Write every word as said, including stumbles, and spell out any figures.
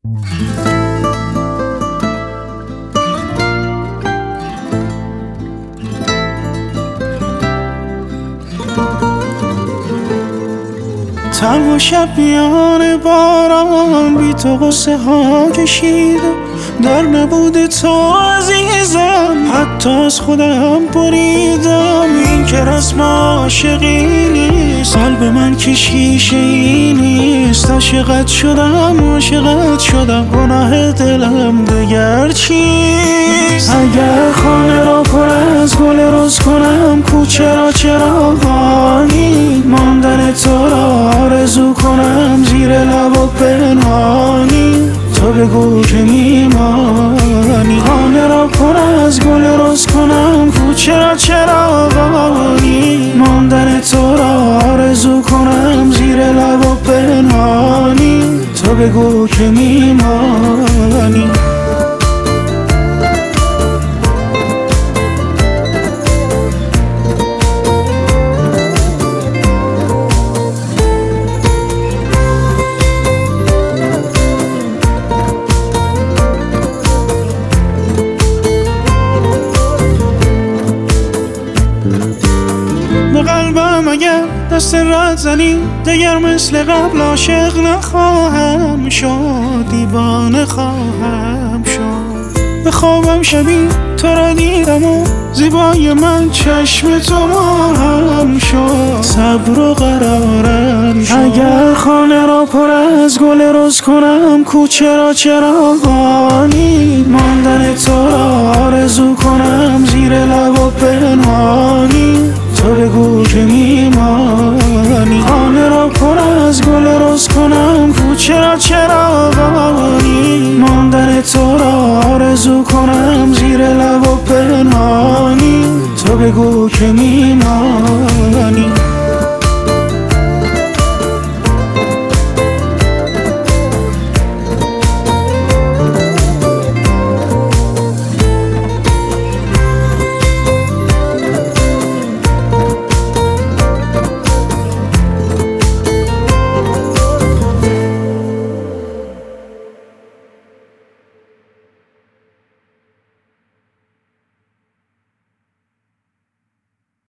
تنها شب میان باران بی تو قصه ها کشیدم، در نبود تو عزیزم حتی از خودم بریدم. این که رسم عاشقی نیست، قلب من که شیشه ای نیست. عاشقت شدم عاشقت شدم، گناه دلم دگر چیست؟ اگر خانه را پر از گل رز کنم، کوچه را چراغانی، ماندن تو را آرزو کنم زیر لب و پنهانی. تو بگو که میمانی، خانه را پر از گل رز کنم، کوچه را چراغانی، ماندن تو را آرزو کنم زیر لب و پنهانی. تو بگو که میمانی. به قلبم اگر دست رد زنی، دیگر مثل قبل عاشق نخواهم شد، دیوانه خواهم شد. به خوابم شبی تو را دیدم و زیبای من چشم تو ماهم شد، صبر و قرارم شد. اگر خانه را پر از گل رز کنم، کوچه را چراغانی، ماندن تو را آرزو کنم زیر لب و پنهانی. تو بگو که میمانی، خانه را پر از گل رز کنم، کوچه را چراغانی، ماندن تو را آرزو کنم زیر لب و پنهانی. تو بگو که میمانی.